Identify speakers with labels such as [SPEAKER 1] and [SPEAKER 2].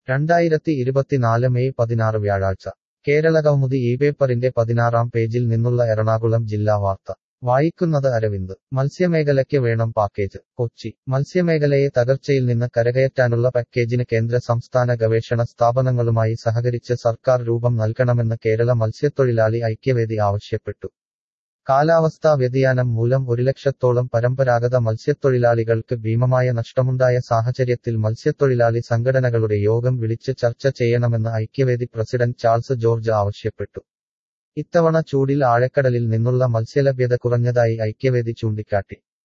[SPEAKER 1] 2024 May 16 വ്യാഴാഴ്ച കേരളകൗമുദി ഈ പേപ്പറിന്റെ 16-ാം പേജിൽ നിന്നുള്ള എറണാകുളം ജില്ലാ വാർത്ത വായിക്കുന്നത് അരവിന്ദ് മത്സ്യമേഖലയ്ക്ക് വേണം പാക്കേജ് കൊച്ചി മത്സ്യമേഖലയെ തകർച്ചയിൽ നിന്ന് കരകയറ്റാനുള്ള പാക്കേജിന് കേന്ദ്ര സംസ്ഥാന ഗവേഷണ സ്ഥാപനങ്ങളുമായി സഹകരിച്ച് സർക്കാർ രൂപം നൽകണമെന്ന് കേരള മത്സ്യത്തൊഴിലാളി ഐക്യവേദി ആവശ്യപ്പെട്ടു. കാലാവസ്ഥാ വ്യതിയാനം മൂലം 1 ലക്ഷത്തോളം പരമ്പരാഗത മത്സ്യത്തൊഴിലാളികൾക്ക് ഭീമമായ നഷ്ടമുണ്ടായ സാഹചര്യത്തിൽ മത്സ്യത്തൊഴിലാളി സംഘടനകളുടെ യോഗം വിളിച്ച് ചർച്ച ചെയ്യണമെന്ന് ഐക്യവേദി പ്രസിഡന്റ് ചാൾസ് ജോർജ് ആവശ്യപ്പെട്ടു. ഇത്തവണ ചൂടിൽ ആഴക്കടലിൽ നിന്നുള്ള മത്സ്യലഭ്യത കുറഞ്ഞതായി ഐക്യവേദി ചൂണ്ടിക്കാട്ടി.